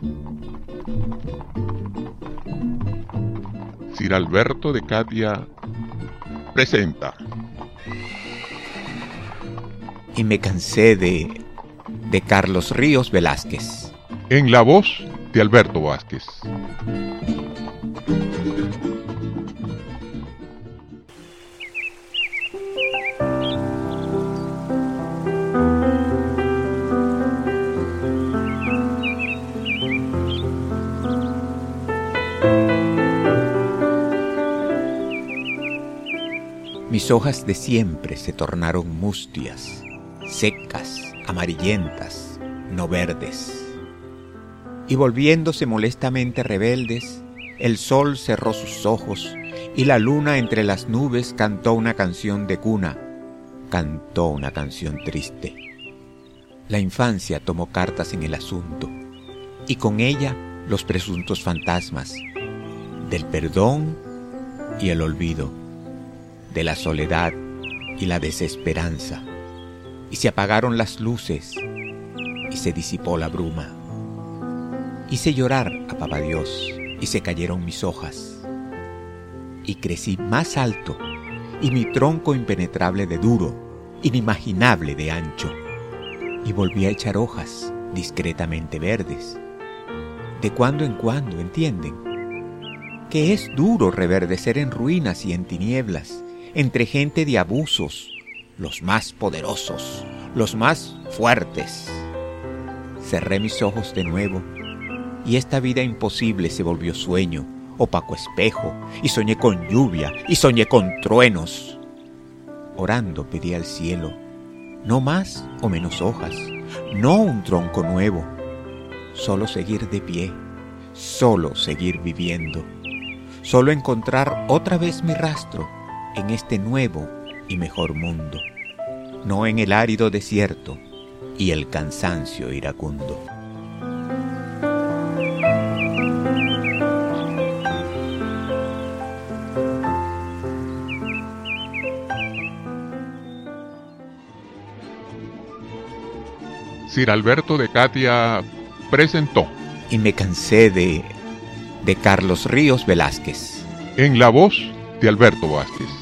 Sir Alberto de Catia presenta. Y me cansé de Carlos Ríos Velázquez. En la voz de Alberto Vázquez. Mis hojas de siempre se tornaron mustias, secas, amarillentas, no verdes. Y volviéndose molestamente rebeldes, el sol cerró sus ojos y la luna entre las nubes cantó una canción de cuna, cantó una canción triste. La infancia tomó cartas en el asunto y con ella los presuntos fantasmas del perdón y el olvido, de la soledad y la desesperanza, y se apagaron las luces y se disipó la bruma. Hice llorar a Papá Dios y se cayeron mis hojas, y crecí más alto, y mi tronco impenetrable de duro, inimaginable de ancho, y volví a echar hojas discretamente verdes. De cuando en cuando, ¿entienden? Que es duro reverdecer en ruinas y en tinieblas, entre gente de abusos, los más poderosos, los más fuertes. Cerré mis ojos de nuevo, y esta vida imposible se volvió sueño, opaco espejo, y soñé con lluvia, y soñé con truenos. Orando pedí al cielo, no más o menos hojas, no un tronco nuevo, solo seguir de pie, solo seguir viviendo, solo encontrar otra vez mi rastro en este nuevo y mejor mundo, no en el árido desierto y el cansancio iracundo. Sir Alberto de Catia presentó. Y me cansé de Carlos Ríos Velázquez. En la voz de Alberto Vázquez.